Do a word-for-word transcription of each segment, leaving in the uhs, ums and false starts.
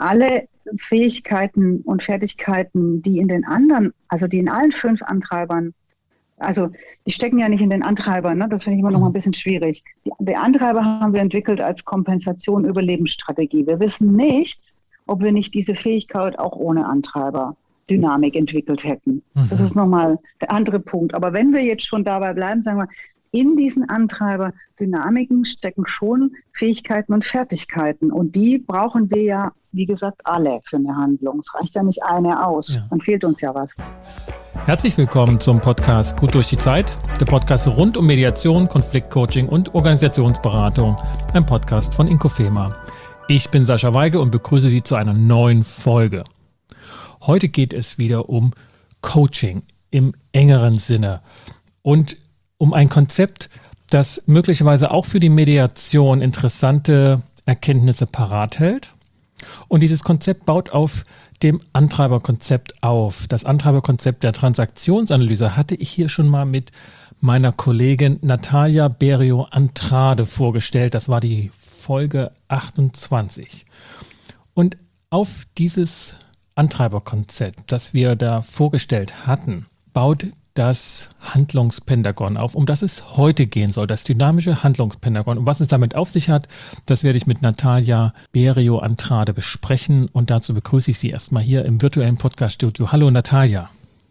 alle Fähigkeiten und Fertigkeiten, die in den anderen, also die in allen fünf Antreibern, also die stecken ja nicht in den Antreibern, ne? Das finde ich immer noch mal ein bisschen schwierig. Die, die Antreiber haben wir entwickelt als Kompensation, Überlebensstrategie. Wir wissen nicht, ob wir nicht diese Fähigkeit auch ohne Antreiber Dynamik entwickelt hätten. Mhm. Das ist nochmal der andere Punkt. Aber wenn wir jetzt schon dabei bleiben, sagen wir, in diesen Antreiber Dynamiken stecken schon Fähigkeiten und Fertigkeiten. Und die brauchen wir ja, wie gesagt, alle für eine Handlung. Es reicht ja nicht eine aus. Ja. Dann fehlt uns ja was. Herzlich willkommen zum Podcast Gut durch die Zeit, der Podcast rund um Mediation, Konfliktcoaching und Organisationsberatung, ein Podcast von Inkofema. Ich bin Sascha Weige und begrüße Sie zu einer neuen Folge. Heute geht es wieder um Coaching im engeren Sinne und um ein Konzept, das möglicherweise auch für die Mediation interessante Erkenntnisse parat hält. Und dieses Konzept baut auf dem Antreiberkonzept auf. Das Antreiberkonzept der Transaktionsanalyse hatte ich hier schon mal mit meiner Kollegin Natalia Berio-Andrade vorgestellt. Das war die Folge achtundzwanzig. Und auf dieses Antreiberkonzept, das wir da vorgestellt hatten, baut das Handlungspentagon auf, um das es heute gehen soll, das dynamische Handlungspentagon. Und was es damit auf sich hat, das werde ich mit Natalia Berio-Andrade besprechen. Und dazu begrüße ich Sie erstmal hier im virtuellen Podcast-Studio. Hallo Natalia.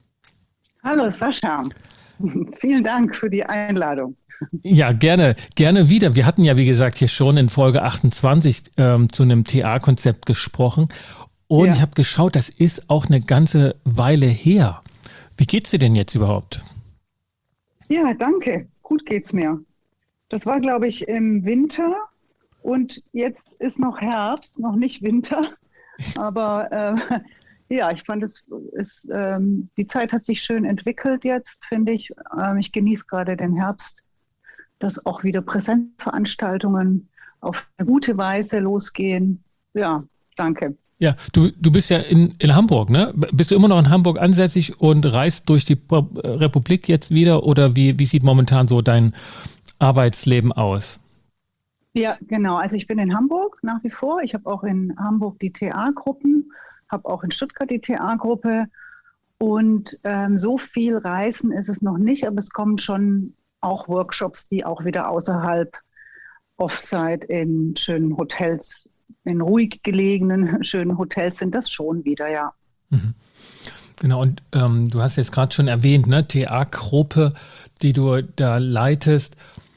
Hallo Sascha. Vielen Dank für die Einladung. Ja, gerne, gerne wieder. Wir hatten ja, wie gesagt, hier schon in Folge achtundzwanzig ähm, zu einem T A-Konzept gesprochen. Und ja. Ich habe geschaut, das ist auch eine ganze Weile her. Wie geht's dir denn jetzt überhaupt? Ja, danke. Gut geht's mir. Das war, glaube ich, im Winter und jetzt ist noch Herbst, noch nicht Winter. Aber äh, ja, ich fand es, es ähm, die Zeit hat sich schön entwickelt jetzt, finde ich. Ähm, ich genieße gerade den Herbst, dass auch wieder Präsenzveranstaltungen auf eine gute Weise losgehen. Ja, danke. Ja, du, du bist ja in, in Hamburg, ne? Bist du immer noch in Hamburg ansässig und reist durch die Republik jetzt wieder oder wie, wie sieht momentan so dein Arbeitsleben aus? Ja, genau. Also ich bin in Hamburg nach wie vor. Ich habe auch in Hamburg die T A-Gruppen, habe auch in Stuttgart die T A-Gruppe und ähm, so viel Reisen ist es noch nicht, aber es kommen schon auch Workshops, die auch wieder außerhalb Offsite in schönen Hotels in ruhig gelegenen, schönen Hotels sind das schon wieder, ja. Mhm. Genau, und ähm, du hast jetzt gerade schon erwähnt, ne, T A-Gruppe, die du da leitest,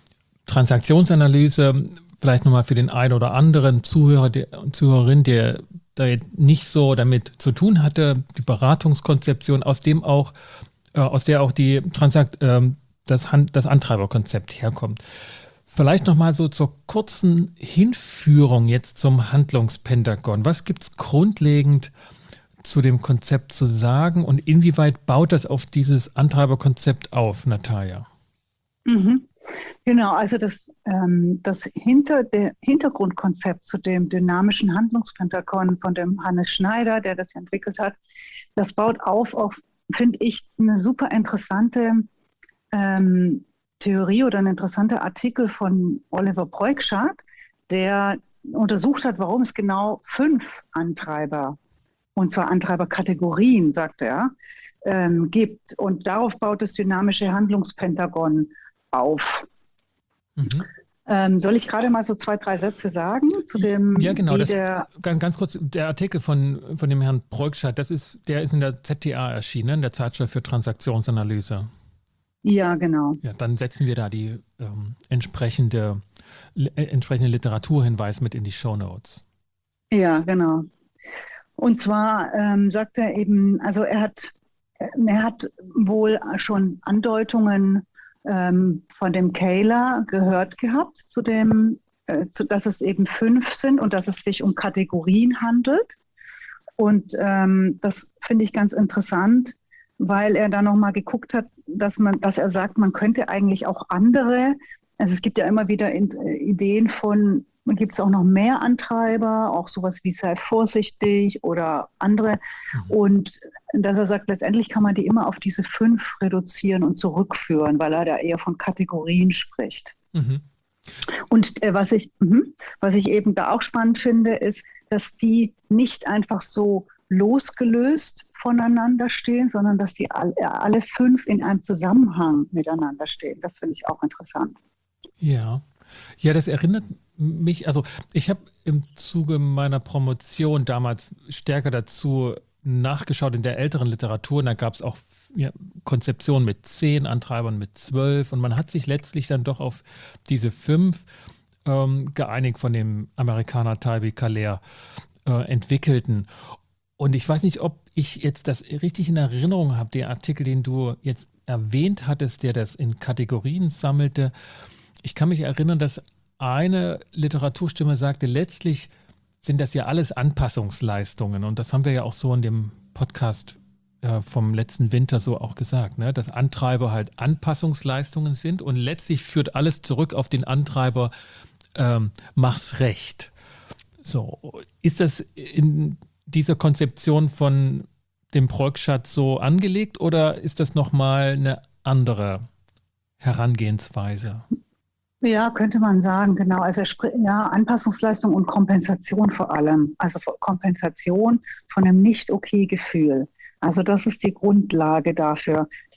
Transaktionsanalyse, vielleicht nochmal für den einen oder anderen Zuhörer und Zuhörerin, der da nicht so damit zu tun hatte, die Beratungskonzeption, aus dem auch, äh, aus der auch die Transakt, äh, das, Hand, das Antreiberkonzept herkommt. Vielleicht nochmal so zur kurzen Hinführung jetzt zum Handlungspentagon. Was gibt es grundlegend zu dem Konzept zu sagen und inwieweit baut das auf dieses Antreiberkonzept auf, Natalia? Mhm. Genau, also das, ähm, das Hinter, der Hintergrundkonzept zu dem dynamischen Handlungspentagon von dem Hannes Schneider, der das entwickelt hat, das baut auf auf, finde ich, eine super interessante ähm, Theorie oder ein interessanter Artikel von Oliver Preukschat, der untersucht hat, warum es genau fünf Antreiber, und zwar Antreiberkategorien, sagt er, ähm, gibt. Und darauf baut das dynamische Handlungspentagon auf. Mhm. Ähm, soll ich gerade mal so zwei, drei Sätze sagen zu dem? Ja, genau. Das, der, ganz, ganz kurz, der Artikel von, von dem Herrn Preukschat, das ist, der ist in der Z T A erschienen, in der Zeitschrift für Transaktionsanalyse. Ja, genau. Ja, dann setzen wir da die ähm, entsprechende, li- entsprechende Literaturhinweis mit in die Shownotes. Ja, genau. Und zwar ähm, sagt er eben, also er hat, er hat wohl schon Andeutungen ähm, von dem Kayler gehört gehabt, zu dem, äh, zu, dass es eben fünf sind und dass es sich um Kategorien handelt. Und ähm, das finde ich ganz interessant, weil er da nochmal geguckt hat, dass man, dass er sagt, man könnte eigentlich auch andere, also es gibt ja immer wieder in, äh, Ideen von, man gibt es auch noch mehr Antreiber, auch sowas wie sei vorsichtig oder andere. Mhm. Und dass er sagt, letztendlich kann man die immer auf diese fünf reduzieren und zurückführen, weil er da eher von Kategorien spricht. Mhm. Und äh, was ich, mh, was ich eben da auch spannend finde, ist, dass die nicht einfach so losgelöst voneinander stehen, sondern dass die alle, alle fünf in einem Zusammenhang miteinander stehen. Das finde ich auch interessant. Ja, ja, das erinnert mich, also ich habe im Zuge meiner Promotion damals stärker dazu nachgeschaut in der älteren Literatur, und da gab es auch ja, Konzeptionen mit zehn Antreibern, mit zwölf, und man hat sich letztlich dann doch auf diese fünf ähm, geeinigt von dem Amerikaner Taibi Kahler äh, entwickelten. Und ich weiß nicht, ob ich jetzt das richtig in Erinnerung habe, den Artikel, den du jetzt erwähnt hattest, der das in Kategorien sammelte. Ich kann mich erinnern, dass eine Literaturstimme sagte, letztlich sind das ja alles Anpassungsleistungen. Und das haben wir ja auch so in dem Podcast äh, vom letzten Winter so auch gesagt, ne? Dass Antreiber halt Anpassungsleistungen sind und letztlich führt alles zurück auf den Antreiber, ähm, mach's recht. So, ist das in dieser Konzeption von dem Preußschatz so angelegt oder ist das nochmal eine andere Herangehensweise? Ja, könnte man sagen, genau. Also ja, Anpassungsleistung und Kompensation vor allem. Also Kompensation von einem Nicht-Okay-Gefühl. Also das ist die Grundlage dafür. Die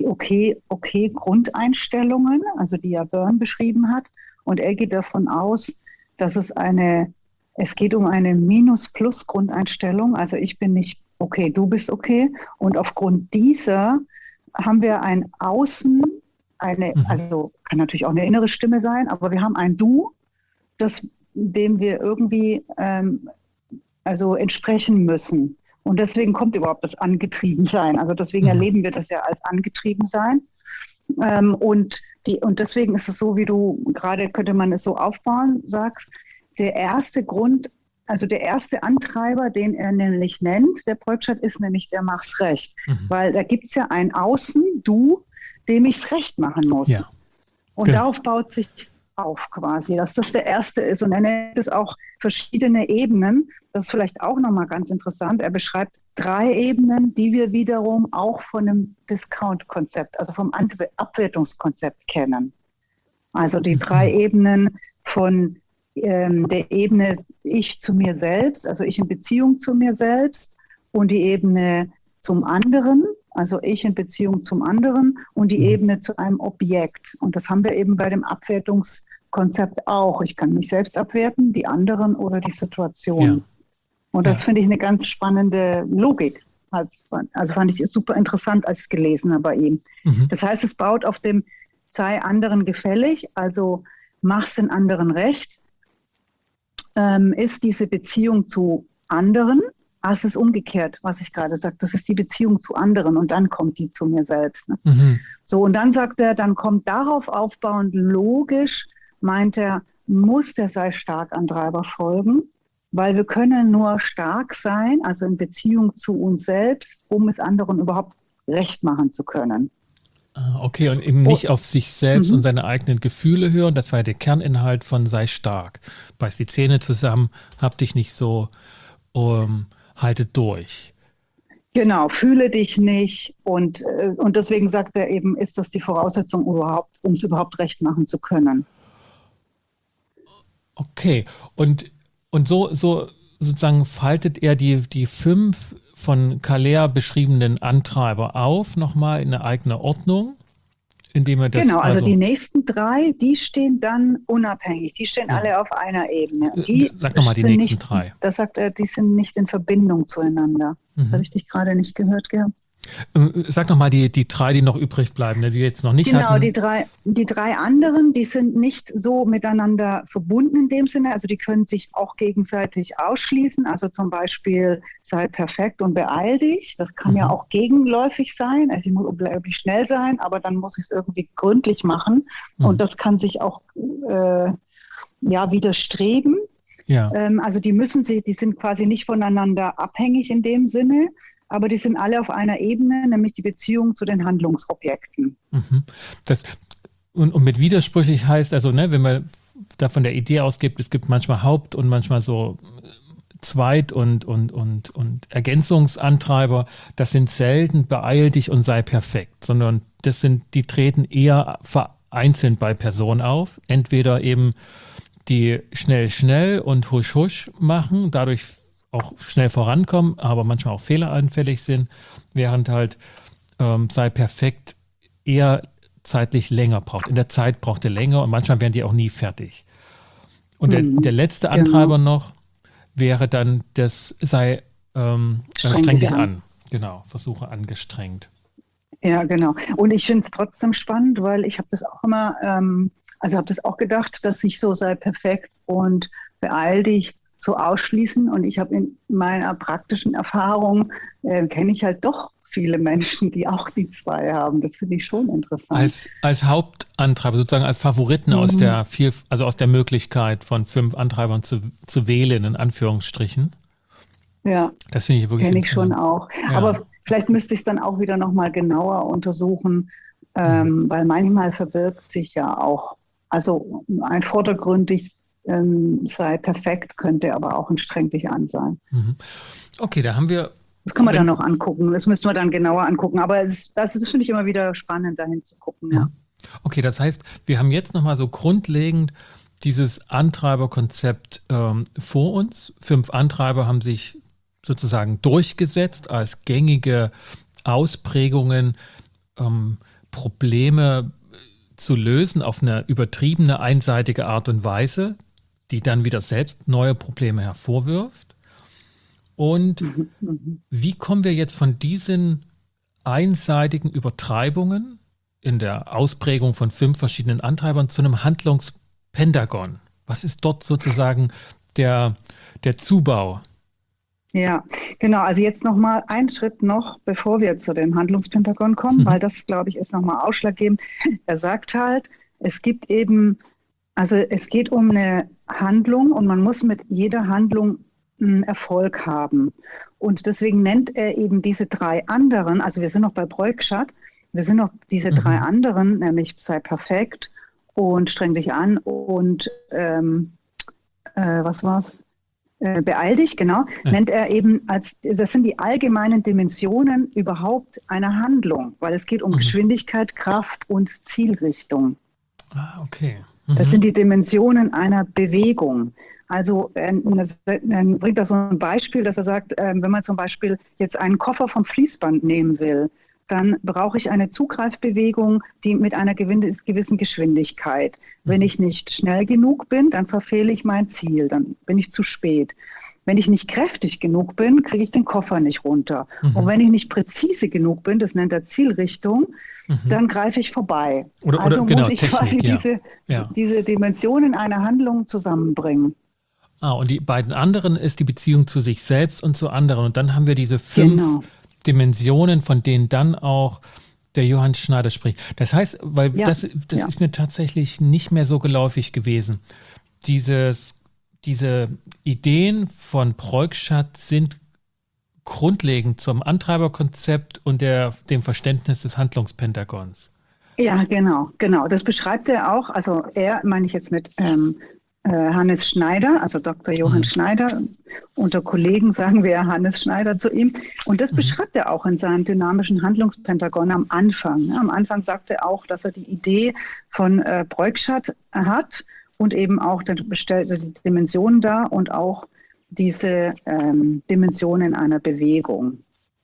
Okay-Okay-Grundeinstellungen, also die ja Byrne beschrieben hat. Und er geht davon aus, dass es eine, es geht um eine Minus-Plus-Grundeinstellung. Also ich bin nicht okay, du bist okay. Und aufgrund dieser haben wir ein Außen, eine, mhm. also kann natürlich auch eine innere Stimme sein, aber wir haben ein Du, das, dem wir irgendwie ähm, also entsprechen müssen. Und deswegen kommt überhaupt das Angetriebensein. Also deswegen mhm. erleben wir das ja als Angetriebensein. Ähm, und, die, und deswegen ist es so, wie du gerade, könnte man es so aufbauen, sagst, der erste Grund, also der erste Antreiber, den er nämlich nennt, der Preußschatz, ist nämlich der Mach's recht. Mhm. Weil da gibt es ja ein Außen, Du, dem ich es recht machen muss. Ja. Und genau. Darauf baut sich auf quasi, dass das der erste ist. Und er nennt es auch verschiedene Ebenen. Das ist vielleicht auch nochmal ganz interessant. Er beschreibt drei Ebenen, die wir wiederum auch von einem Discount-Konzept, also vom Abwertungskonzept kennen. Also die drei Ebenen von ähm, der Ebene Ich zu mir selbst, also ich in Beziehung zu mir selbst, und die Ebene zum anderen, also ich in Beziehung zum anderen, und die Ebene zu einem Objekt. Und das haben wir eben bei dem Abwertungskonzept auch. Ich kann mich selbst abwerten, die anderen oder die Situation. Ja. Und das ja. finde ich eine ganz spannende Logik. Also, also fand ich super interessant, als ich es gelesen habe bei ihm. Mhm. Das heißt, es baut auf dem sei anderen gefällig, also mach's den anderen recht, ähm, ist diese Beziehung zu anderen. Ah, es ist umgekehrt, was ich gerade sagte. Das ist die Beziehung zu anderen und dann kommt die zu mir selbst. Ne? Mhm. So, und dann sagt er, dann kommt darauf aufbauend logisch, meint er, muss der sei stark Antreiber folgen, weil wir können nur stark sein, also in Beziehung zu uns selbst, um es anderen überhaupt recht machen zu können. Okay, und eben nicht oh. auf sich selbst mhm. und seine eigenen Gefühle hören. Das war ja der Kerninhalt von sei stark. Beiß die Zähne zusammen, hab dich nicht so, um, haltet durch. Genau, fühle dich nicht. Und, und deswegen sagt er eben, ist das die Voraussetzung überhaupt, um es überhaupt recht machen zu können. Okay, und, und so, so sozusagen faltet er die, die fünf von Kahler beschriebenen Antreiber auf, nochmal in eine eigene Ordnung, indem er das... Genau, also, also die nächsten drei, die stehen dann unabhängig, die stehen ja. alle auf einer Ebene. Die Sag nochmal die nächsten nicht, drei. Das sagt er, die sind nicht in Verbindung zueinander. Mhm. Das habe ich dich gerade nicht gehört gehabt. Sag nochmal die, die drei, die noch übrig bleiben, die wir jetzt noch nicht genau, hatten. Genau, die drei, die drei anderen, die sind nicht so miteinander verbunden in dem Sinne. Also die können sich auch gegenseitig ausschließen. Also zum Beispiel sei perfekt und beeil dich. Das kann mhm. ja auch gegenläufig sein. Also ich muss unglaublich schnell sein, aber dann muss ich es irgendwie gründlich machen. Mhm. Und das kann sich auch äh, ja, widerstreben. Ja. Ähm, also die müssen sie, die sind quasi nicht voneinander abhängig in dem Sinne. Aber die sind alle auf einer Ebene, nämlich die Beziehung zu den Handlungsobjekten. Mhm. Das, und, und mit widersprüchlich heißt, also ne, wenn man da von der Idee ausgeht, es gibt manchmal Haupt- und manchmal so Zweit- und, und, und, und Ergänzungsantreiber, das sind selten beeil dich und sei perfekt, sondern das sind, die treten eher vereinzelt bei Personen auf. Entweder eben die schnell, schnell und husch, husch machen, dadurch auch schnell vorankommen, aber manchmal auch fehleranfällig sind, während halt ähm, sei perfekt eher zeitlich länger braucht. In der Zeit braucht er länger und manchmal werden die auch nie fertig. Und der, Mhm. der letzte Genau. Antreiber noch wäre dann, das sei ähm, Streng streng dich dich an. an. Genau, versuche angestrengt. Ja, genau. Und ich finde es trotzdem spannend, weil ich habe das auch immer, ähm, also habe das auch gedacht, dass ich so sei perfekt und beeil dich so ausschließen. Und ich habe in meiner praktischen Erfahrung, äh, kenne ich halt doch viele Menschen, die auch die zwei haben. Das finde ich schon interessant. Als, als Hauptantreiber, sozusagen als Favoriten Mhm. aus der viel, also aus der Möglichkeit von fünf Antreibern zu, zu wählen, in Anführungsstrichen. Ja, Das finde ich wirklich kenne ich schon interessant. auch. Ja, Aber vielleicht okay. müsste ich es dann auch wieder nochmal genauer untersuchen, ähm, Mhm. weil manchmal verbirgt sich ja auch, also ein vordergründig ähm, sei perfekt, könnte aber auch ein streng dich an sein. Mhm. Okay, da haben wir, Das kann man dann wenn, noch angucken. Das müssen wir dann genauer angucken. Aber es, das, das finde ich immer wieder spannend, dahin zu gucken. Ja. mhm. Okay, das heißt, wir haben jetzt nochmal so grundlegend dieses Antreiberkonzept ähm, vor uns. Fünf Antreiber haben sich sozusagen durchgesetzt als gängige Ausprägungen, ähm, Probleme zu lösen auf eine übertriebene, einseitige Art und Weise, die dann wieder selbst neue Probleme hervorwirft. Und Mhm, mhm. wie kommen wir jetzt von diesen einseitigen Übertreibungen in der Ausprägung von fünf verschiedenen Antreibern zu einem Handlungspentagon? Was ist dort sozusagen der, der Zubau? Ja, genau. Also jetzt nochmal einen Schritt noch, bevor wir zu dem Handlungspentagon kommen, Mhm. weil das, glaube ich, ist nochmal ausschlaggebend. Er sagt halt, es gibt eben, also es geht um eine Handlung und man muss mit jeder Handlung einen Erfolg haben. Und deswegen nennt er eben diese drei anderen, also wir sind noch bei Breukschat, wir sind noch diese drei Mhm. anderen, nämlich sei perfekt und streng dich an und ähm, äh, was war's? Äh, beeil dich, genau, Ja. nennt er eben als, das sind die allgemeinen Dimensionen überhaupt einer Handlung, weil es geht um Mhm. Geschwindigkeit, Kraft und Zielrichtung. Ah, okay. Das Mhm. sind die Dimensionen einer Bewegung. Also er, er bringt da so ein Beispiel, dass er sagt, äh, wenn man zum Beispiel jetzt einen Koffer vom Fließband nehmen will, dann brauche ich eine Zugreifbewegung, die mit einer gewissen Geschwindigkeit. Wenn ich nicht schnell genug bin, dann verfehle ich mein Ziel, dann bin ich zu spät. Wenn ich nicht kräftig genug bin, kriege ich den Koffer nicht runter. Mhm. Und wenn ich nicht präzise genug bin, das nennt er Zielrichtung, Mhm. dann greife ich vorbei. Oder, also oder genau, muss ich Technik, quasi ja. diese, ja. diese Dimensionen einer Handlung zusammenbringen. Ah, und die beiden anderen ist die Beziehung zu sich selbst und zu anderen. Und dann haben wir diese fünf Genau. Dimensionen, von denen dann auch der Johann Schneider spricht. Das heißt, weil Ja, das, das ja. ist mir tatsächlich nicht mehr so geläufig gewesen. Dieses, diese Ideen von Breukschat sind grundlegend zum Antreiberkonzept und der, dem Verständnis des Handlungspentagons. Ja, genau, genau. Das beschreibt er auch. Also er meine ich jetzt mit ähm, äh, Hannes Schneider, also Doktor Johann Mhm. Schneider. Unter Kollegen sagen wir Hannes Schneider zu ihm. Und das Mhm. beschreibt er auch in seinem dynamischen Handlungspentagon am Anfang. Ja, am Anfang sagt er auch, dass er die Idee von äh, Breukschat hat und eben auch die Dimensionen da und auch diese ähm, Dimensionen einer Bewegung.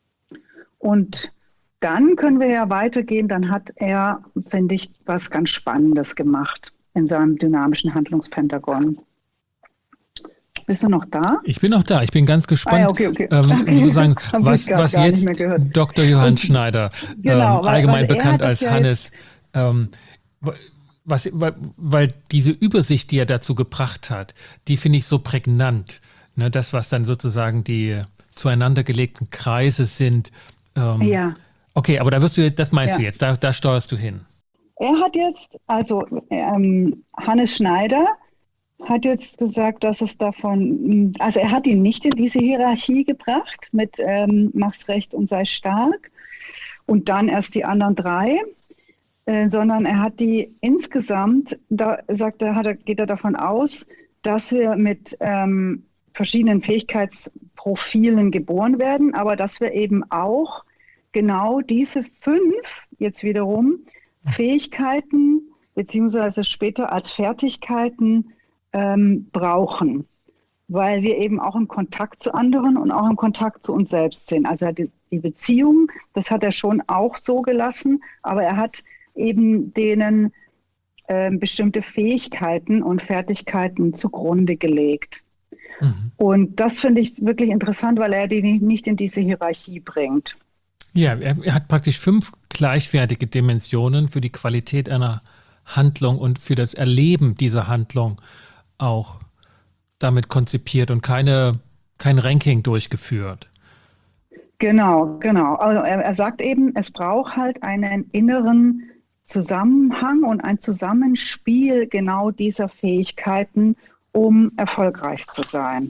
Und dann können wir ja weitergehen. Dann hat er, finde ich, was ganz Spannendes gemacht in seinem dynamischen Handlungspentagon. Bist du noch da? Ich bin noch da, ich bin ganz gespannt, Ah, ja, okay, okay. ähm, okay. sozusagen, Hab was, ich grad was gar nicht jetzt mehr gehört. Doktor Johann Und- Schneider, Genau, ähm, weil- allgemein weil er bekannt hat als es ja Hannes, ähm, was, weil, weil diese Übersicht, die er dazu gebracht hat, die finde ich so prägnant. Ne, das, was dann sozusagen die zueinander gelegten Kreise sind. Ähm, Ja. Okay, aber da wirst du, das meinst Ja. du jetzt, da, da steuerst du hin. Er hat jetzt, also ähm, Hannes Schneider hat jetzt gesagt, dass es davon, also er hat ihn nicht in diese Hierarchie gebracht mit ähm, mach's recht und sei stark und dann erst die anderen drei, äh, sondern er hat die insgesamt, da sagt er, hat er, geht er davon aus, dass wir mit ähm, verschiedenen Fähigkeitsprofilen geboren werden, aber dass wir eben auch genau diese fünf jetzt wiederum Fähigkeiten beziehungsweise später als Fertigkeiten ähm, brauchen. weil wir eben auch im Kontakt zu anderen und auch im Kontakt zu uns selbst sind. Also die, die Beziehung, das hat er schon auch so gelassen, aber er hat eben denen äh, bestimmte Fähigkeiten und Fertigkeiten zugrunde gelegt. Mhm. Und das finde ich wirklich interessant, weil er die nicht in diese Hierarchie bringt. Ja, er, er hat praktisch fünf gleichwertige Dimensionen für die Qualität einer Handlung und für das Erleben dieser Handlung auch damit konzipiert und keine, kein Ranking durchgeführt. Genau, genau. Also er, er sagt eben, es braucht halt einen inneren Zusammenhang und ein Zusammenspiel genau dieser Fähigkeiten, um erfolgreich zu sein.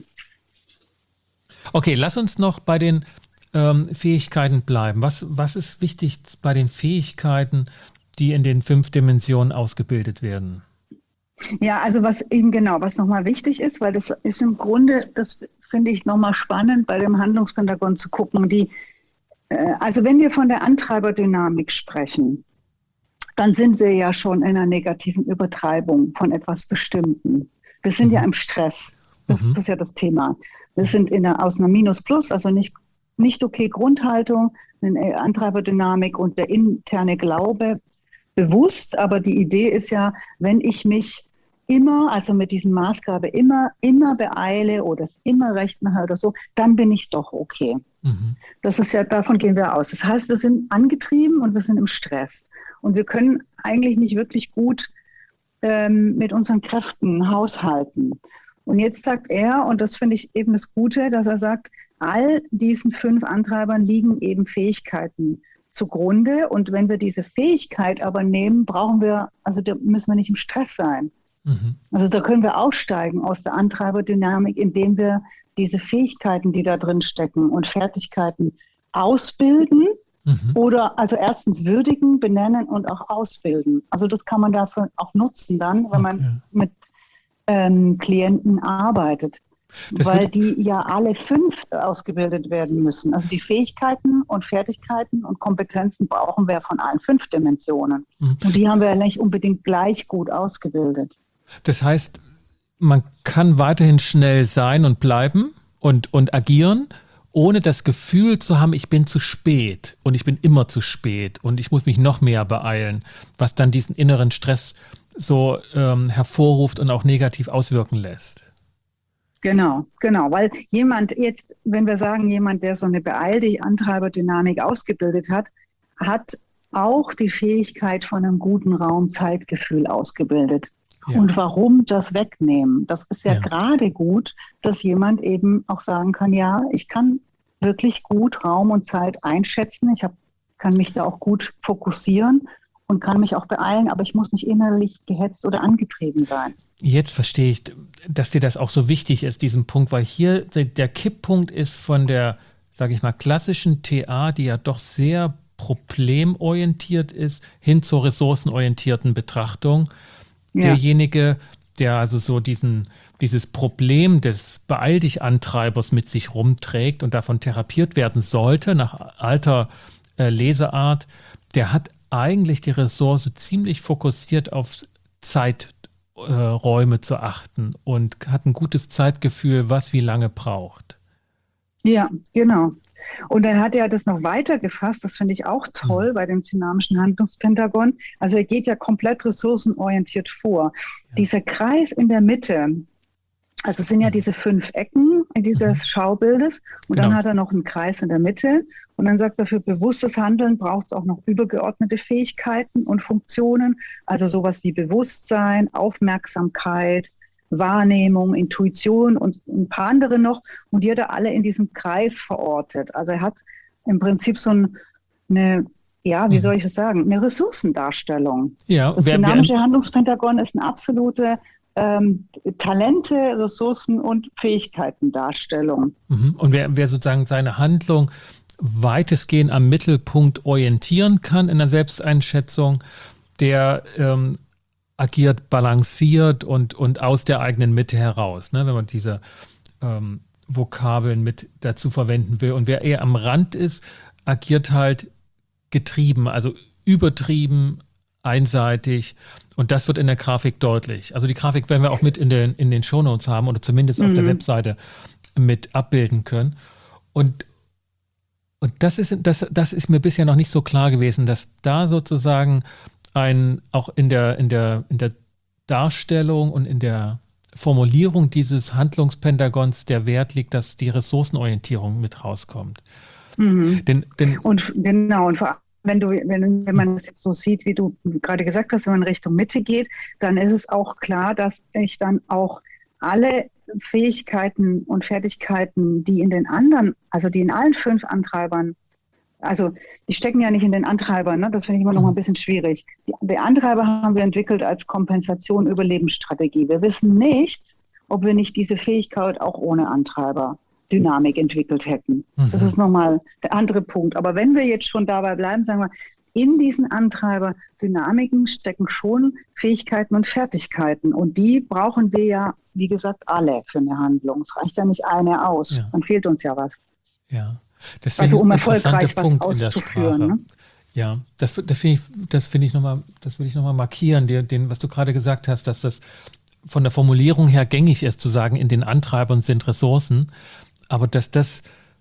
Okay, lass uns noch bei den ähm, Fähigkeiten bleiben. Was, was ist wichtig bei den Fähigkeiten, die in den fünf Dimensionen ausgebildet werden? Ja, also was eben genau, was nochmal wichtig ist, weil das ist im Grunde, das finde ich nochmal spannend, bei dem Handlungspentagon zu gucken. Die, äh, also wenn wir von der Antreiberdynamik sprechen, dann sind wir ja schon in einer negativen Übertreibung von etwas Bestimmten. Wir sind mhm. ja im Stress. Das, mhm. das ist ja das Thema. Wir sind in der, aus einer Minus-Plus, also nicht, nicht okay Grundhaltung, eine Antreiberdynamik und der interne Glaube bewusst. Aber die Idee ist ja, wenn ich mich immer, also mit diesem Maßgabe immer, immer beeile oder es immer recht mache oder so, dann bin ich doch okay. Mhm. Das ist ja, davon gehen wir aus. Das heißt, wir sind angetrieben und wir sind im Stress. Und wir können eigentlich nicht wirklich gut ähm, mit unseren Kräften haushalten. Und jetzt sagt er, und das finde ich eben das Gute, dass er sagt, all diesen fünf Antreibern liegen eben Fähigkeiten zugrunde. Und wenn wir diese Fähigkeit aber nehmen, brauchen wir, also da müssen wir nicht im Stress sein. Mhm. Also da können wir aussteigen aus der Antreiberdynamik, indem wir diese Fähigkeiten, die da drin stecken und Fertigkeiten ausbilden. Mhm. Oder also erstens würdigen, benennen und auch ausbilden. Also das kann man dafür auch nutzen dann, wenn okay. man mit ähm, Klienten arbeitet. Das weil die ja alle fünf ausgebildet werden müssen. Also die Fähigkeiten und Fertigkeiten und Kompetenzen brauchen wir von allen fünf Dimensionen. Mhm. Und die haben wir ja nicht unbedingt gleich gut ausgebildet. Das heißt, man kann weiterhin schnell sein und bleiben und, und agieren, ohne das Gefühl zu haben, ich bin zu spät und ich bin immer zu spät und ich muss mich noch mehr beeilen, was dann diesen inneren Stress so ähm, hervorruft und auch negativ auswirken lässt. Genau, genau, weil jemand jetzt, wenn wir sagen, jemand, der so eine beeilte Antreiberdynamik ausgebildet hat, hat auch die Fähigkeit von einem guten Raum-Zeitgefühl ausgebildet. Ja. Und warum das wegnehmen? Das ist ja, ja gerade gut, dass jemand eben auch sagen kann, ja, ich kann wirklich gut Raum und Zeit einschätzen, ich hab, kann mich da auch gut fokussieren und kann mich auch beeilen, aber ich muss nicht innerlich gehetzt oder angetrieben sein. Jetzt verstehe ich, dass dir das auch so wichtig ist, diesen Punkt, weil hier der, der Kipppunkt ist von der, sage ich mal, klassischen T A, die ja doch sehr problemorientiert ist, hin zur ressourcenorientierten Betrachtung. Ja. Derjenige, der also so diesen, dieses Problem des Beeil-dich-Antreibers mit sich rumträgt und davon therapiert werden sollte, nach alter äh, Leseart, der hat eigentlich die Ressource ziemlich fokussiert auf Zeiträume äh, zu achten und hat ein gutes Zeitgefühl, was wie lange braucht. Ja, genau. Und er hat ja das noch weiter gefasst, das finde ich auch toll mhm. bei dem dynamischen Handlungspentagon. Also er geht ja komplett ressourcenorientiert vor. Ja. Dieser Kreis in der Mitte, also es sind ja mhm. diese fünf Ecken in dieses mhm. Schaubildes und genau. dann hat er noch einen Kreis in der Mitte und dann sagt er, für bewusstes Handeln braucht es auch noch übergeordnete Fähigkeiten und Funktionen, also sowas wie Bewusstsein, Aufmerksamkeit, Wahrnehmung, Intuition und ein paar andere noch. Und die hat er alle in diesem Kreis verortet. Also er hat im Prinzip so eine, ja, wie soll ich es sagen, eine Ressourcendarstellung. Ja, das wer, dynamische wer, Handlungspentagon ist eine absolute ähm, Talente, Ressourcen und Fähigkeitendarstellung. Und wer, wer sozusagen seine Handlung weitestgehend am Mittelpunkt orientieren kann in der Selbsteinschätzung, der ähm, agiert balanciert und, und aus der eigenen Mitte heraus, ne, wenn man diese ähm, Vokabeln mit dazu verwenden will. Und wer eher am Rand ist, agiert halt getrieben, also übertrieben, einseitig. Und das wird in der Grafik deutlich. Also die Grafik werden wir auch mit in den, in den Shownotes haben oder zumindest mhm. auf der Webseite mit abbilden können. Und, und das ist, das, das ist mir bisher noch nicht so klar gewesen, dass da sozusagen ein, auch in der, in der, in der Darstellung und in der Formulierung dieses Handlungspentagons der Wert liegt, dass die Ressourcenorientierung mit rauskommt. Mhm. Denn, denn, und genau, und vor allem, wenn du, wenn, wenn man das jetzt so sieht, wie du gerade gesagt hast, wenn man Richtung Mitte geht, dann ist es auch klar, dass ich dann auch alle Fähigkeiten und Fertigkeiten, die in den anderen, also die in allen fünf Antreibern, also die stecken ja nicht in den Antreibern, ne? Das finde ich immer noch mal ein bisschen schwierig. Die, die Antreiber haben wir entwickelt als Kompensation Überlebensstrategie. Wir wissen nicht, ob wir nicht diese Fähigkeit auch ohne Antreiber Dynamik entwickelt hätten. Mhm. Das ist nochmal der andere Punkt. Aber wenn wir jetzt schon dabei bleiben, sagen wir, in diesen Antreiber-Dynamiken stecken schon Fähigkeiten und Fertigkeiten. Und die brauchen wir ja, wie gesagt, alle für eine Handlung. Es reicht ja nicht eine aus. Ja. Dann fehlt uns ja was. Ja. Das also um erfolgreich was auszuführen. Ne? Ja, das, das finde ich, das finde ich nochmal, das will ich nochmal markieren, den, den, was du gerade gesagt hast, dass das von der Formulierung her gängig ist, zu sagen, in den Antreibern sind Ressourcen. Aber dass das,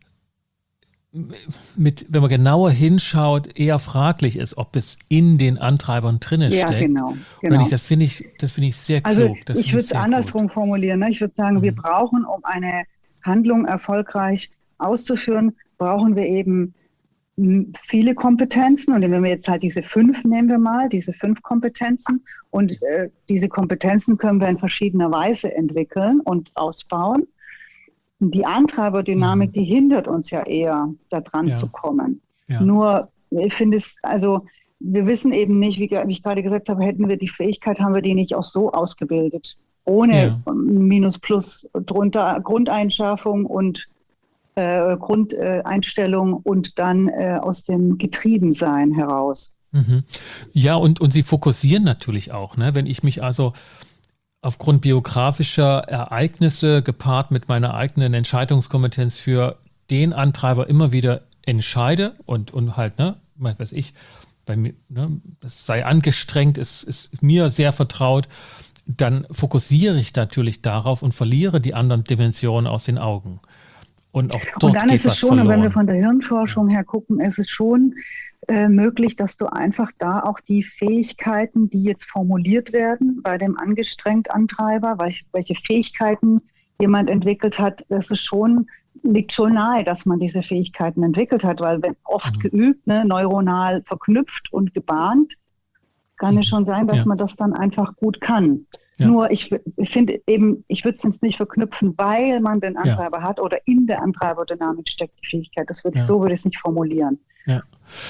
mit, wenn man genauer hinschaut, eher fraglich ist, ob es in den Antreibern drinne ja, steckt. Genau, genau. Wenn ich, das finde ich, das finde ich sehr klug. Also das ich würde es andersrum gut. formulieren. Ne? Ich würde sagen, mhm. wir brauchen, um eine Handlung erfolgreich auszuführen, brauchen wir eben viele Kompetenzen. Und wenn wir jetzt halt diese fünf nehmen wir mal, diese fünf Kompetenzen. Und äh, diese Kompetenzen können wir in verschiedener Weise entwickeln und ausbauen. Die Antreiberdynamik, die hindert uns ja eher, da dran ja. zu kommen. Ja. Nur, ich finde es, also wir wissen eben nicht, wie, wie ich gerade gesagt habe, hätten wir die Fähigkeit, haben wir die nicht auch so ausgebildet. Ohne ja. Minus, Plus, drunter, Grundeinschärfung und äh, Grundeinstellung und dann äh, aus dem Getriebensein heraus. Mhm. Ja, und, und sie fokussieren natürlich auch, ne? Wenn ich mich also aufgrund biografischer Ereignisse gepaart mit meiner eigenen Entscheidungskompetenz für den Antreiber immer wieder entscheide und, und halt, ne, was weiß ich, bei mir, ne, es sei angestrengt, ist, ist mir sehr vertraut, dann fokussiere ich natürlich darauf und verliere die anderen Dimensionen aus den Augen. Und auch dort und dann geht ist es was schon, verloren. Und wenn wir von der Hirnforschung her gucken, ist es schon äh, möglich, dass du einfach da auch die Fähigkeiten, die jetzt formuliert werden bei dem angestrengt Antreiber, welche, welche Fähigkeiten jemand entwickelt hat, das ist schon, liegt schon nahe, dass man diese Fähigkeiten entwickelt hat, weil wenn oft mhm. geübt, ne, neuronal verknüpft und gebahnt, kann mhm. es schon sein, dass ja. man das dann einfach gut kann. Ja. Nur ich, ich finde eben, ich würde es nicht verknüpfen, weil man den Antreiber ja. hat oder in der Antreiberdynamik steckt die Fähigkeit. Das würde ich, ja. so würde ich es nicht formulieren. Ja.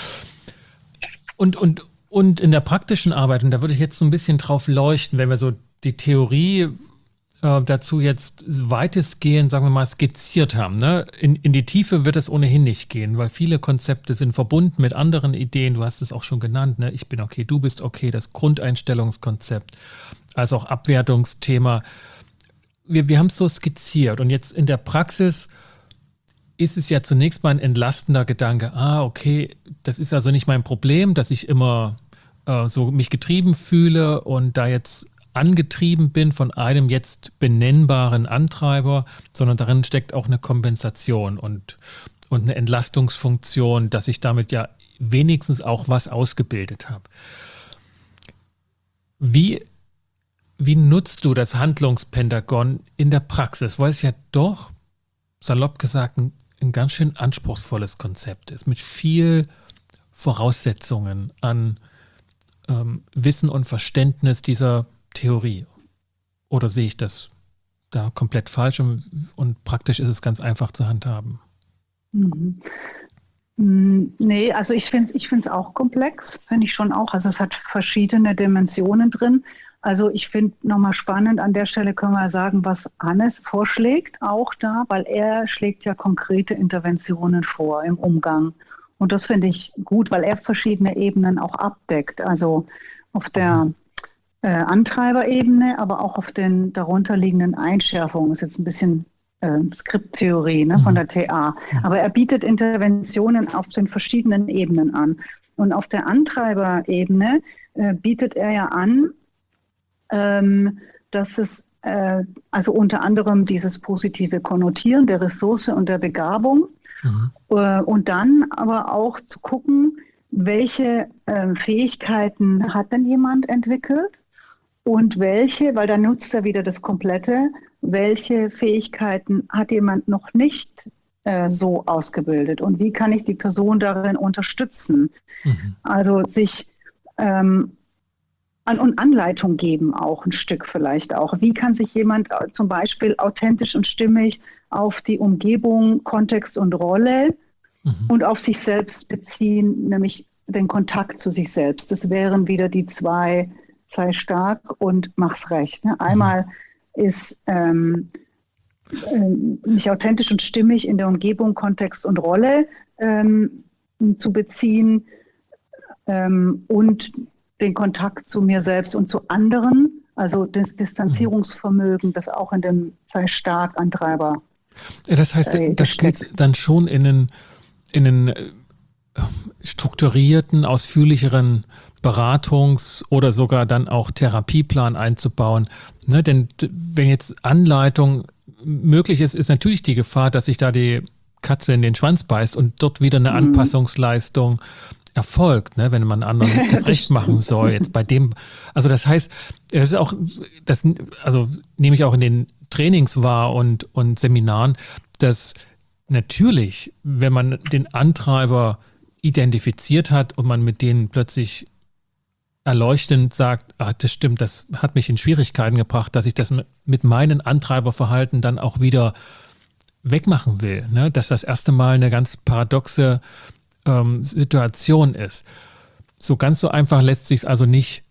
Und, und, und in der praktischen Arbeit, und da würde ich jetzt so ein bisschen drauf leuchten, wenn wir so die Theorie äh, dazu jetzt weitestgehend, sagen wir mal, skizziert haben. Ne? In, in die Tiefe wird es ohnehin nicht gehen, weil viele Konzepte sind verbunden mit anderen Ideen. Du hast es auch schon genannt, ne? Ich bin okay, du bist okay, das Grundeinstellungskonzept. Also auch Abwertungsthema. Wir, wir haben es so skizziert und jetzt in der Praxis ist es ja zunächst mal ein entlastender Gedanke. Ah, okay, das ist also nicht mein Problem, dass ich immer äh, so mich getrieben fühle und da jetzt angetrieben bin von einem jetzt benennbaren Antreiber, sondern darin steckt auch eine Kompensation und, und eine Entlastungsfunktion, dass ich damit ja wenigstens auch was ausgebildet habe. Wie Wie nutzt du das Handlungspentagon in der Praxis? Weil es ja doch, salopp gesagt, ein, ein ganz schön anspruchsvolles Konzept ist, mit viel Voraussetzungen an ähm, Wissen und Verständnis dieser Theorie. Oder sehe ich das da komplett falsch und, und praktisch ist es ganz einfach zu handhaben? Mhm. Nee, also ich finde es ich finde es auch komplex, finde ich schon auch. Also es hat verschiedene Dimensionen drin. Also ich finde nochmal spannend, an der Stelle können wir sagen, was Hannes vorschlägt, auch da, weil er schlägt ja konkrete Interventionen vor im Umgang. Und das finde ich gut, weil er verschiedene Ebenen auch abdeckt. Also auf der äh, Antreiberebene, aber auch auf den darunterliegenden Einschärfungen. Das ist jetzt ein bisschen äh, Skripttheorie, ne, von der T A. Aber er bietet Interventionen auf den verschiedenen Ebenen an. Und auf der Antreiberebene äh, bietet er ja an, ähm, dass es äh, also unter anderem dieses positive Konnotieren der Ressource und der Begabung mhm. äh, und dann aber auch zu gucken, welche äh, Fähigkeiten hat denn jemand entwickelt und welche, weil dann nutzt er wieder das Komplette, welche Fähigkeiten hat jemand noch nicht äh, so ausgebildet und wie kann ich die Person darin unterstützen? Mhm. Also sich ähm, an und Anleitung geben auch ein Stück vielleicht auch. Wie kann sich jemand zum Beispiel authentisch und stimmig auf die Umgebung, Kontext und Rolle mhm. und auf sich selbst beziehen, nämlich den Kontakt zu sich selbst. Das wären wieder die zwei, sei stark und mach's recht. Ne? Einmal mhm. ist ähm, ähm, mich authentisch und stimmig in der Umgebung, Kontext und Rolle ähm, zu beziehen ähm, und den Kontakt zu mir selbst und zu anderen, also das Distanzierungsvermögen, das auch in dem sei stark Antreiber. Ja, das heißt, äh, das geht dann schon in einen, in einen äh, strukturierten, ausführlicheren Beratungs- oder sogar dann auch Therapieplan einzubauen. Ne, denn wenn jetzt Anleitung möglich ist, ist natürlich die Gefahr, dass sich da die Katze in den Schwanz beißt und dort wieder eine mhm. Anpassungsleistung erfolgt, ne, wenn man anderen es recht machen soll. Jetzt bei dem, also das heißt, es ist auch, das, also nehme ich auch in den Trainings wahr und, und Seminaren, dass natürlich, wenn man den Antreiber identifiziert hat und man mit denen plötzlich erleuchtend sagt, ah, das stimmt, das hat mich in Schwierigkeiten gebracht, dass ich das mit meinem Antreiberverhalten dann auch wieder wegmachen will, ne, dass das erste Mal eine ganz paradoxe Ähm, Situation ist. So ganz so einfach lässt sich es also nicht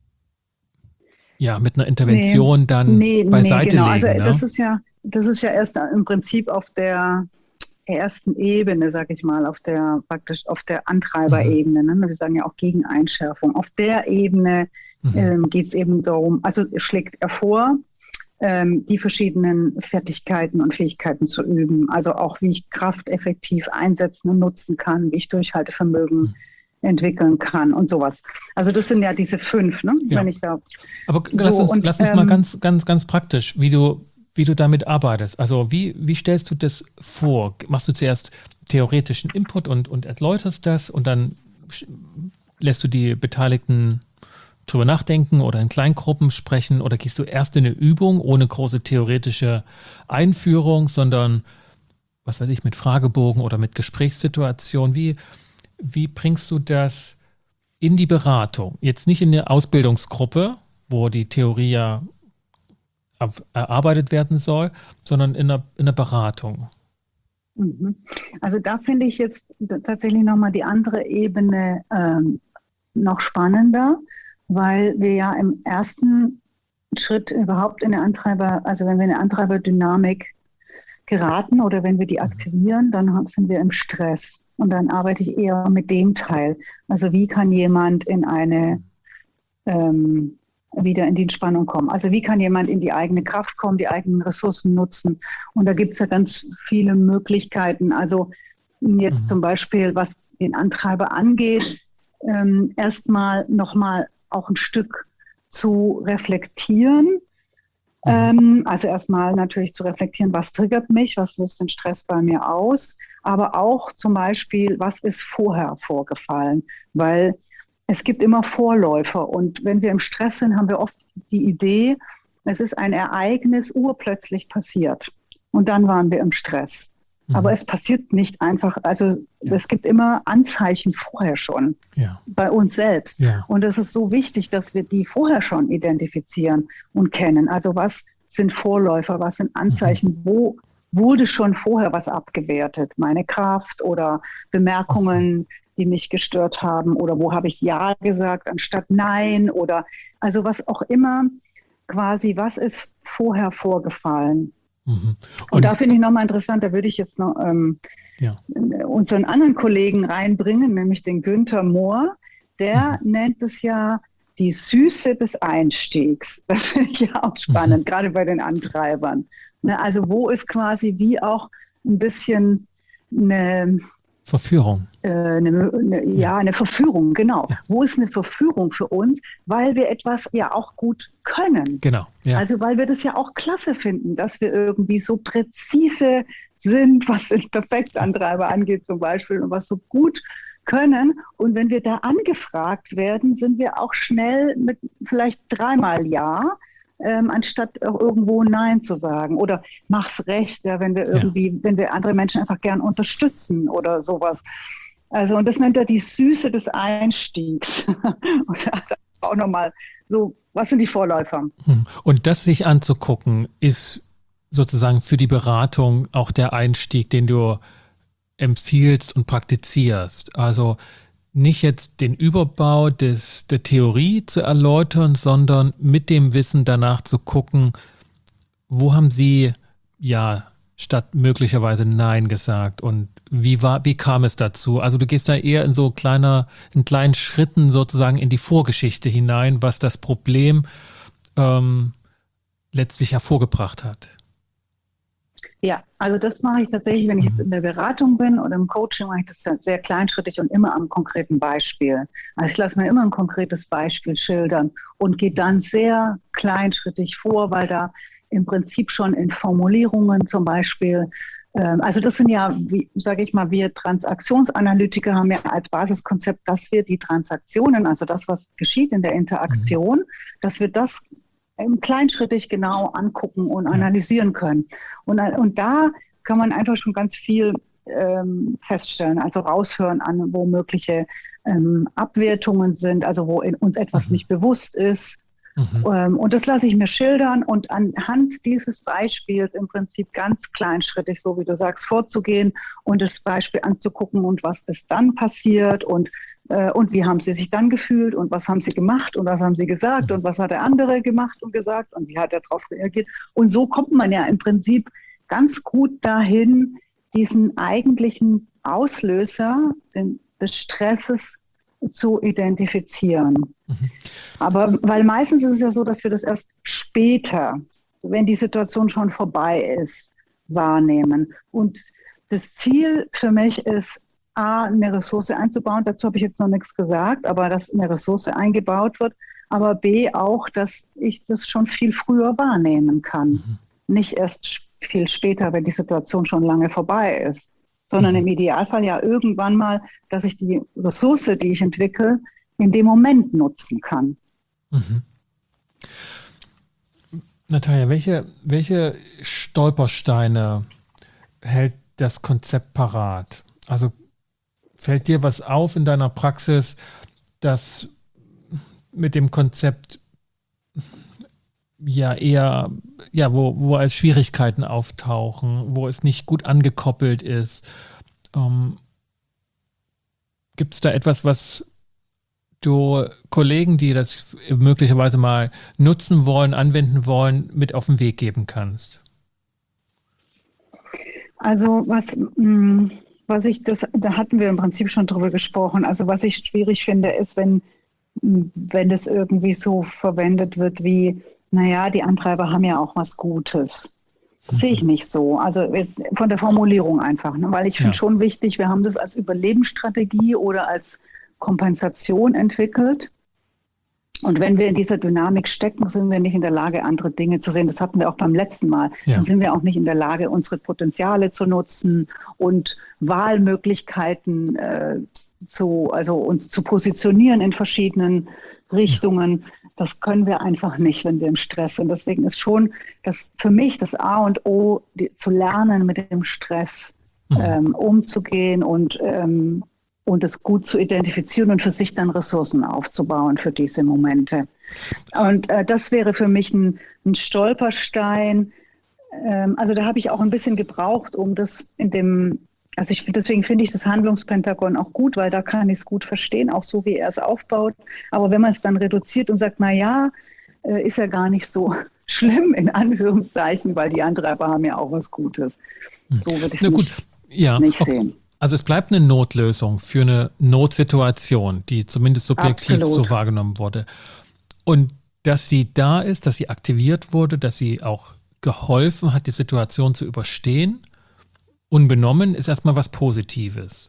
ja, mit einer Intervention nee, dann nee, beiseite nee, genau. legen. Also ne? das ist ja, das ist ja erst im Prinzip auf der ersten Ebene, sag ich mal, auf der praktisch auf der Antreiberebene. Mhm. Ne? Wir sagen ja auch Gegeneinschärfung. Auf der Ebene mhm. ähm, geht es eben darum, also schlägt er vor, ähm, die verschiedenen Fertigkeiten und Fähigkeiten zu üben. Also auch, wie ich Kraft effektiv einsetzen und nutzen kann, wie ich Durchhaltevermögen mhm. entwickeln kann und sowas. Also das sind ja diese fünf, ne? Ja. Wenn ich da Aber so, lass uns, und, lass uns ähm, mal ganz, ganz, ganz praktisch, wie du, wie du damit arbeitest. Also wie, wie stellst du das vor? Machst du zuerst theoretischen Input und, und erläuterst das und dann lässt du die Beteiligten drüber nachdenken oder in Kleingruppen sprechen oder gehst du erst in eine Übung ohne große theoretische Einführung, sondern, was weiß ich, mit Fragebogen oder mit Gesprächssituation? Wie, wie bringst du das in die Beratung? Jetzt nicht in eine Ausbildungsgruppe, wo die Theorie ja erarbeitet werden soll, sondern in einer, in einer Beratung. Also da finde ich jetzt tatsächlich nochmal die andere Ebene ähm, noch spannender, weil wir ja im ersten Schritt überhaupt in eine Antreiber, also wenn wir in eine Antreiberdynamik geraten oder wenn wir die aktivieren, dann sind wir im Stress. Und dann arbeite ich eher mit dem Teil. Also wie kann jemand in eine, ähm, wieder in die Entspannung kommen? Also wie kann jemand in die eigene Kraft kommen, die eigenen Ressourcen nutzen? Und da gibt es ja ganz viele Möglichkeiten. Also jetzt mhm. zum Beispiel, was den Antreiber angeht, ähm, erstmal nochmal auch ein Stück zu reflektieren. Ähm, also erstmal natürlich zu reflektieren, was triggert mich, was löst den Stress bei mir aus, aber auch zum Beispiel, was ist vorher vorgefallen, weil es gibt immer Vorläufer und wenn wir im Stress sind, haben wir oft die Idee, es ist ein Ereignis urplötzlich passiert und dann waren wir im Stress. Aber es passiert nicht einfach, also ja. es gibt immer Anzeichen vorher schon ja. bei uns selbst. Ja. Und es ist so wichtig, dass wir die vorher schon identifizieren und kennen. Also was sind Vorläufer, was sind Anzeichen, mhm. wo wurde schon vorher was abgewertet? Meine Kraft oder Bemerkungen, mhm. die mich gestört haben oder wo habe ich Ja gesagt anstatt Nein oder also was auch immer quasi, was ist vorher vorgefallen? Und, und da finde ich nochmal interessant, da würde ich jetzt noch ähm, ja. unseren anderen Kollegen reinbringen, nämlich den Günther Mohr. Der mhm. nennt es ja die Süße des Einstiegs. Das finde ich ja auch spannend, mhm. gerade bei den Antreibern. Ne, also wo ist quasi wie auch ein bisschen eine, Verführung. Äh, eine, eine, ja. ja, eine Verführung, genau. Ja. Wo ist eine Verführung für uns? Weil wir etwas ja auch gut können. Genau. Ja. Also weil wir das ja auch klasse finden, dass wir irgendwie so präzise sind, was den Perfektantreiber angeht zum Beispiel und was so gut können. Und wenn wir da angefragt werden, sind wir auch schnell mit vielleicht dreimal Ja, ähm, anstatt auch irgendwo Nein zu sagen. Oder mach's recht, ja, wenn wir irgendwie, ja. wenn wir andere Menschen einfach gern unterstützen oder sowas. Also, und das nennt er die Süße des Einstiegs. Und da auch nochmal so, was sind die Vorläufer? Und das sich anzugucken, ist sozusagen für die Beratung auch der Einstieg, den du empfiehlst und praktizierst. Also nicht jetzt den Überbau des, der Theorie zu erläutern, sondern mit dem Wissen danach zu gucken, wo haben Sie ja statt möglicherweise Nein gesagt und wie war, wie kam es dazu? Also du gehst da eher in so kleiner, in kleinen Schritten sozusagen in die Vorgeschichte hinein, was das Problem ähm, letztlich hervorgebracht hat. Ja, also das mache ich tatsächlich, wenn ich jetzt in der Beratung bin oder im Coaching, mache ich das sehr kleinschrittig und immer am konkreten Beispiel. Also ich lasse mir immer ein konkretes Beispiel schildern und gehe dann sehr kleinschrittig vor, weil da im Prinzip schon in Formulierungen zum Beispiel, ähm, also das sind ja, wie sage ich mal, wir Transaktionsanalytiker haben ja als Basiskonzept, dass wir die Transaktionen, also das, was geschieht in der Interaktion, dass wir das kleinschrittig genau angucken und analysieren können. Und, und da kann man einfach schon ganz viel ähm, feststellen, also raushören an, wo mögliche ähm, Abwertungen sind, also wo in uns etwas mhm. nicht bewusst ist. Mhm. Ähm, und das lasse ich mir schildern und anhand dieses Beispiels im Prinzip ganz kleinschrittig, so wie du sagst, vorzugehen und das Beispiel anzugucken und was ist dann passiert und Und wie haben sie sich dann gefühlt und was haben sie gemacht und was haben sie gesagt und was hat der andere gemacht und gesagt und wie hat er darauf reagiert. Und so kommt man ja im Prinzip ganz gut dahin, diesen eigentlichen Auslöser des Stresses zu identifizieren. Mhm. Aber weil meistens ist es ja so, dass wir das erst später, wenn die Situation schon vorbei ist, wahrnehmen. Und das Ziel für mich ist, A, eine Ressource einzubauen, dazu habe ich jetzt noch nichts gesagt, aber dass eine Ressource eingebaut wird, aber B, auch, dass ich das schon viel früher wahrnehmen kann. Mhm. Nicht erst viel später, wenn die Situation schon lange vorbei ist, sondern mhm. im Idealfall ja irgendwann mal, dass ich die Ressource, die ich entwickle, in dem Moment nutzen kann. Mhm. Natalia, welche, welche Stolpersteine hält das Konzept parat? Also fällt dir was auf in deiner Praxis, das mit dem Konzept ja eher, ja, wo, wo als Schwierigkeiten auftauchen, wo es nicht gut angekoppelt ist? Ähm, gibt es da etwas, was du Kollegen, die das möglicherweise mal nutzen wollen, anwenden wollen, mit auf den Weg geben kannst? Also was... Mh Was ich das, da hatten wir im Prinzip schon drüber gesprochen. Also was ich schwierig finde, ist, wenn, wenn das irgendwie so verwendet wird wie, naja, die Antreiber haben ja auch was Gutes. Das sehe ich nicht so. Also jetzt von der Formulierung einfach, ne? Weil ich finde ja. schon wichtig, wir haben das als Überlebensstrategie oder als Kompensation entwickelt. Und wenn wir in dieser Dynamik stecken, sind wir nicht in der Lage, andere Dinge zu sehen. Das hatten wir auch beim letzten Mal. Ja. Dann sind wir auch nicht in der Lage, unsere Potenziale zu nutzen und Wahlmöglichkeiten äh, zu, also uns zu positionieren in verschiedenen Richtungen. Das können wir einfach nicht, wenn wir im Stress sind. Deswegen ist schon das für mich das A und O, die, zu lernen, mit dem Stress mhm. ähm, umzugehen und ähm, und es gut zu identifizieren und für sich dann Ressourcen aufzubauen für diese Momente. Und äh, das wäre für mich ein, ein Stolperstein. Ähm, also da habe ich auch ein bisschen gebraucht, um das in dem, also ich, deswegen finde ich das Handlungspentagon auch gut, weil da kann ich es gut verstehen, auch so, wie er es aufbaut. Aber wenn man es dann reduziert und sagt, na ja, äh, ist ja gar nicht so schlimm, in Anführungszeichen, weil die Antreiber haben ja auch was Gutes. So würde ich es nicht, ja, nicht okay. sehen. Also es bleibt eine Notlösung für eine Notsituation, die zumindest subjektiv Absolut. so wahrgenommen wurde. Und dass sie da ist, dass sie aktiviert wurde, dass sie auch geholfen hat, die Situation zu überstehen, unbenommen, ist erstmal was Positives.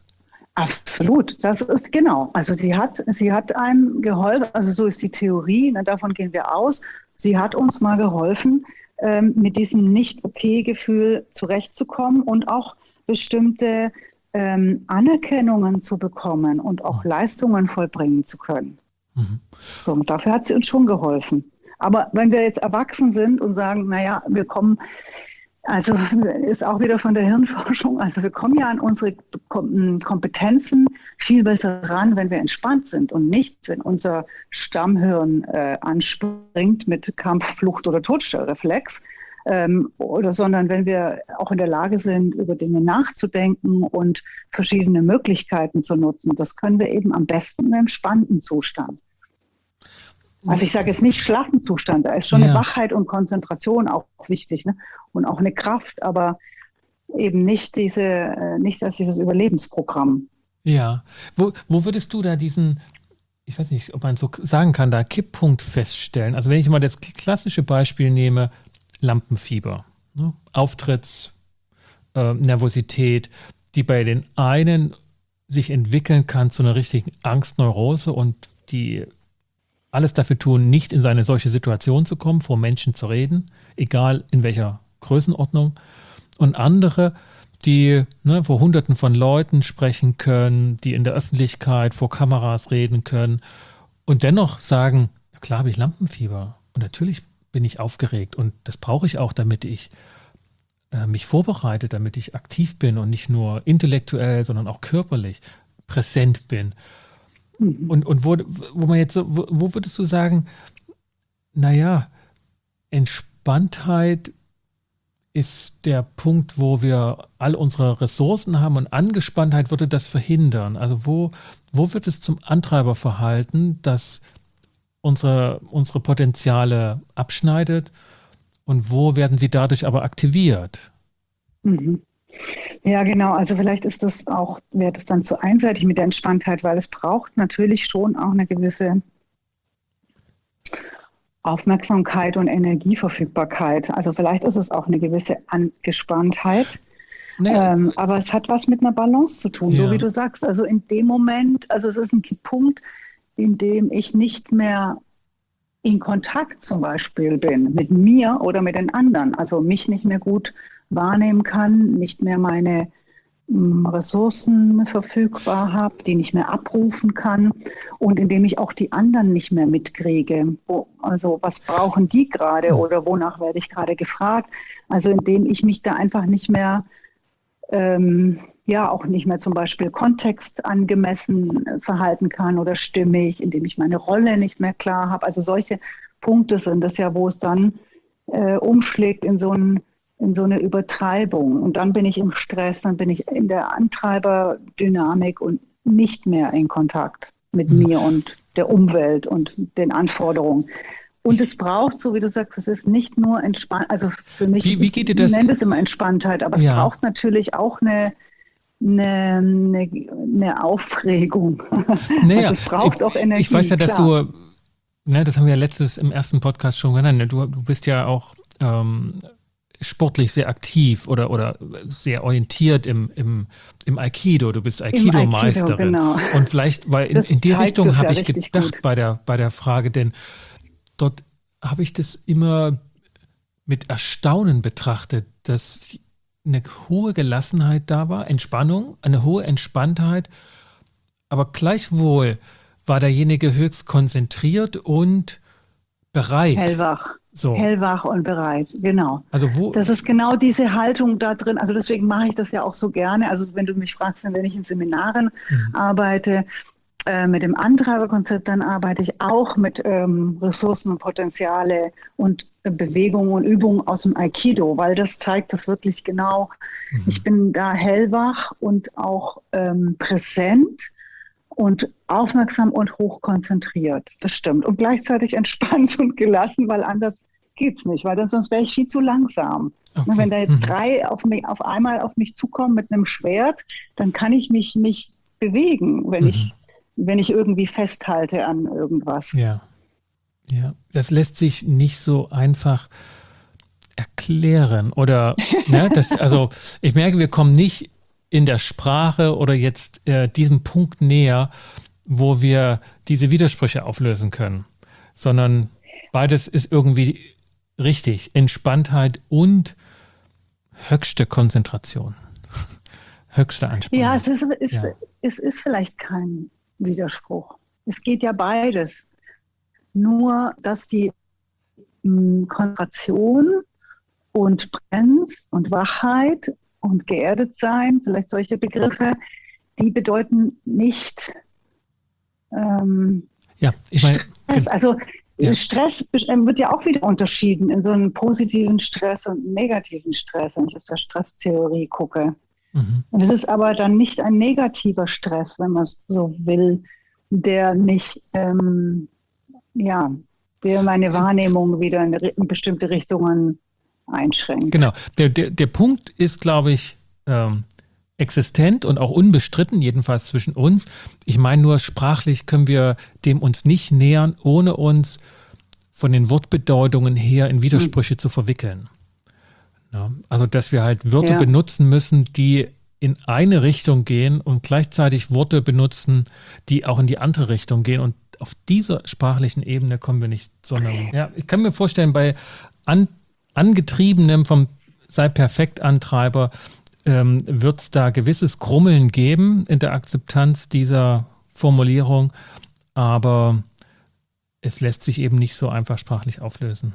Absolut, das ist genau. Also sie hat, sie hat einem geholfen, also so ist die Theorie, ne, davon gehen wir aus. Sie hat uns mal geholfen, ähm, mit diesem Nicht-Okay-Gefühl zurechtzukommen und auch bestimmte ähm, Anerkennungen zu bekommen und auch Leistungen vollbringen zu können. Mhm. So, und dafür hat sie uns schon geholfen. Aber wenn wir jetzt erwachsen sind und sagen, naja, wir kommen, also ist auch wieder von der Hirnforschung, also wir kommen ja an unsere Kompetenzen viel besser ran, wenn wir entspannt sind und nicht, wenn unser Stammhirn äh, anspringt mit Kampf, Flucht oder Totstellreflex, ähm, oder, sondern wenn wir auch in der Lage sind, über Dinge nachzudenken und verschiedene Möglichkeiten zu nutzen. Das können wir eben am besten im entspannten Zustand. Also ich sage jetzt nicht schlaffen Zustand, da ist schon ja. eine Wachheit und Konzentration auch wichtig, ne? Und auch eine Kraft, aber eben nicht diese, nicht als dieses Überlebensprogramm. Ja, wo, wo würdest du da diesen, ich weiß nicht, ob man so sagen kann, da Kipppunkt feststellen? Also wenn ich mal das klassische Beispiel nehme, Lampenfieber, ne? Auftritts, äh, Nervosität, die bei den einen sich entwickeln kann zu einer richtigen Angstneurose und die alles dafür tun, nicht in eine solche Situation zu kommen, vor Menschen zu reden, egal in welcher Größenordnung. Und andere, die ne, vor Hunderten von Leuten sprechen können, die in der Öffentlichkeit vor Kameras reden können und dennoch sagen, ja klar habe ich Lampenfieber und natürlich bin ich aufgeregt und das brauche ich auch, damit ich äh, mich vorbereite, damit ich aktiv bin und nicht nur intellektuell, sondern auch körperlich präsent bin. Und, und wo, wo man jetzt so, wo, wo würdest du sagen, naja, Entspanntheit ist der Punkt, wo wir all unsere Ressourcen haben und Angespanntheit würde das verhindern. Also wo, wo wird es zum Antreiberverhalten, das unsere, unsere Potenziale abschneidet und wo werden sie dadurch aber aktiviert? Mhm. Ja, genau. Also vielleicht ist das auch, wäre das dann zu einseitig mit der Entspanntheit, weil es braucht natürlich schon auch eine gewisse Aufmerksamkeit und Energieverfügbarkeit. Also vielleicht ist es auch eine gewisse Angespanntheit. Naja. Ähm, aber es hat was mit einer Balance zu tun, ja. So wie du sagst. Also in dem Moment, also es ist ein Punkt, in dem ich nicht mehr in Kontakt zum Beispiel bin mit mir oder mit den anderen. Also mich nicht mehr gut wahrnehmen kann, nicht mehr meine mh, Ressourcen verfügbar habe, die nicht mehr abrufen kann und indem ich auch die anderen nicht mehr mitkriege. Wo, also was brauchen die gerade oder wonach werde ich gerade gefragt? Also indem ich mich da einfach nicht mehr, ähm, ja auch nicht mehr zum Beispiel kontextangemessen verhalten kann oder stimmig, indem ich meine Rolle nicht mehr klar habe. Also solche Punkte sind das ja, wo es dann äh, umschlägt in so ein in so eine Übertreibung. Und dann bin ich im Stress, dann bin ich in der Antreiberdynamik und nicht mehr in Kontakt mit mhm. mir und der Umwelt und den Anforderungen. Und es braucht, so wie du sagst, es ist nicht nur entspannt, also für mich, wie, wie geht dir das? Ich nenne es immer Entspanntheit, aber es ja. braucht natürlich auch eine, eine, eine, eine Aufregung. Naja, also es braucht ich, auch Energie. Ich weiß ja, dass klar. du, ne, das haben wir ja letztes im ersten Podcast schon genannt, du, du bist ja auch ähm, sportlich sehr aktiv oder, oder sehr orientiert im, im, im Aikido. Du bist Aikido-Meisterin. Aikido, genau. Und vielleicht, weil in, in die Richtung habe ja ich gedacht bei der, bei der Frage, denn dort habe ich das immer mit Erstaunen betrachtet, dass eine hohe Gelassenheit da war, Entspannung, eine hohe Entspanntheit, aber gleichwohl war derjenige höchst konzentriert und bereit. Hellwach. So. Hellwach und bereit, genau. Also wo, das ist genau diese Haltung da drin. Also deswegen mache ich das ja auch so gerne. Also wenn du mich fragst, wenn ich in Seminaren mhm. arbeite, äh, mit dem Antreiberkonzept, dann arbeite ich auch mit ähm, Ressourcen und Potenziale und äh, Bewegungen und Übungen aus dem Aikido, weil das zeigt das wirklich genau. Mhm. Ich bin da hellwach und auch ähm, präsent und aufmerksam und hochkonzentriert. Das stimmt. Und gleichzeitig entspannt und gelassen, weil anders geht's nicht, weil dann, sonst wäre ich viel zu langsam. Okay. Wenn da jetzt mhm. drei auf, mich, auf einmal auf mich zukommen mit einem Schwert, dann kann ich mich nicht bewegen, wenn, mhm. ich, wenn ich irgendwie festhalte an irgendwas. Ja. Ja, das lässt sich nicht so einfach erklären. Oder, ne, das, also ich merke, wir kommen nicht in der Sprache oder jetzt äh, diesem Punkt näher, wo wir diese Widersprüche auflösen können, sondern beides ist irgendwie richtig. Entspanntheit und höchste Konzentration, höchste Anspannung. Ja, es ist, ist, ja. es ist vielleicht kein Widerspruch. Es geht ja beides. Nur, dass die mh, Konzentration und Präsenz und Wachheit und geerdet sein, vielleicht solche Begriffe, die bedeuten nicht ähm, ja, ich meine, Stress. Also ja. Stress wird ja auch wieder unterschieden in so einen positiven Stress und einen negativen Stress, wenn ich aus der Stresstheorie gucke. Mhm. Und es ist aber dann nicht ein negativer Stress, wenn man so will, der mich, ähm, ja, der meine Wahrnehmung wieder in, in bestimmte Richtungen einschränkt. Genau. Der, der, der Punkt ist, glaube ich, ähm, existent und auch unbestritten, jedenfalls zwischen uns. Ich meine nur, sprachlich können wir dem uns nicht nähern, ohne uns von den Wortbedeutungen her in Widersprüche hm. zu verwickeln. Ja, also, dass wir halt Wörter ja. benutzen müssen, die in eine Richtung gehen und gleichzeitig Worte benutzen, die auch in die andere Richtung gehen. Und auf dieser sprachlichen Ebene kommen wir nicht, sondern ja, ich kann mir vorstellen, bei an, angetriebenem vom Sei-Perfekt-Antreiber ähm, wird es da gewisses Krummeln geben in der Akzeptanz dieser Formulierung, aber es lässt sich eben nicht so einfach sprachlich auflösen.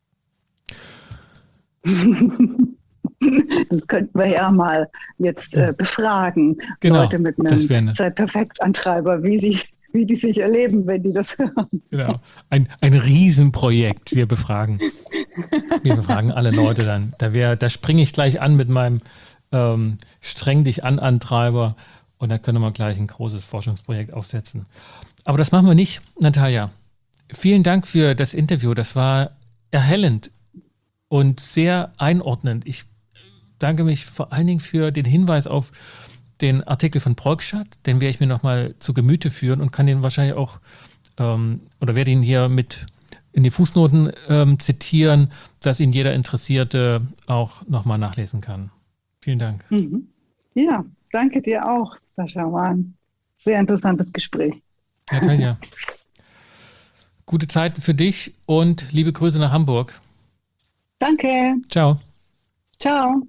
Das könnten wir ja mal jetzt äh, befragen, genau, Leute mit einem Sei-Perfekt-Antreiber, wie, sie, wie die sich erleben, wenn die das hören. Genau, ein, ein Riesenprojekt. Wir befragen, wir befragen alle Leute dann. Da, wär, da springe ich gleich an mit meinem ähm, Streng dich an Antreiber und da können wir gleich ein großes Forschungsprojekt aufsetzen. Aber das machen wir nicht, Natalia. Vielen Dank für das Interview. Das war erhellend und sehr einordnend. Ich danke mich vor allen Dingen für den Hinweis auf den Artikel von Prokschat, den werde ich mir nochmal zu Gemüte führen und kann den wahrscheinlich auch, ähm, oder werde ihn hier mit in die Fußnoten ähm, zitieren, dass ihn jeder Interessierte auch nochmal nachlesen kann. Vielen Dank. Mhm. Ja, danke dir auch, Sascha. War ein sehr interessantes Gespräch. Natalia, gute Zeiten für dich und liebe Grüße nach Hamburg. Danke. Ciao. Ciao.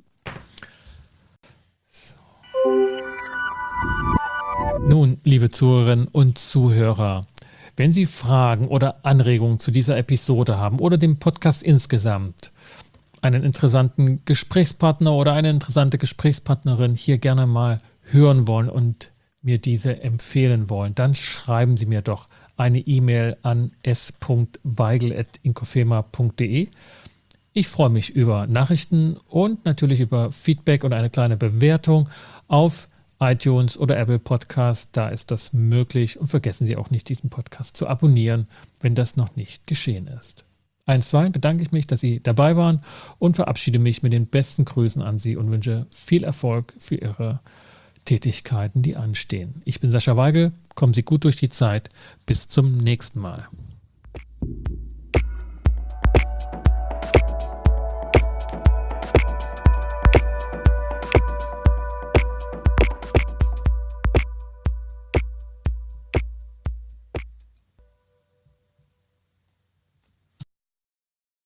Nun, liebe Zuhörerinnen und Zuhörer, wenn Sie Fragen oder Anregungen zu dieser Episode haben oder dem Podcast insgesamt, einen interessanten Gesprächspartner oder eine interessante Gesprächspartnerin hier gerne mal hören wollen und mir diese empfehlen wollen, dann schreiben Sie mir doch eine E-Mail an s punkt weigel at inkofema punkt de. Ich freue mich über Nachrichten und natürlich über Feedback und eine kleine Bewertung auf iTunes oder Apple Podcast. Da ist das möglich. Und vergessen Sie auch nicht, diesen Podcast zu abonnieren, wenn das noch nicht geschehen ist. Einstweilen bedanke ich mich, dass Sie dabei waren und verabschiede mich mit den besten Grüßen an Sie und wünsche viel Erfolg für Ihre Tätigkeiten, die anstehen. Ich bin Sascha Weigel. Kommen Sie gut durch die Zeit. Bis zum nächsten Mal.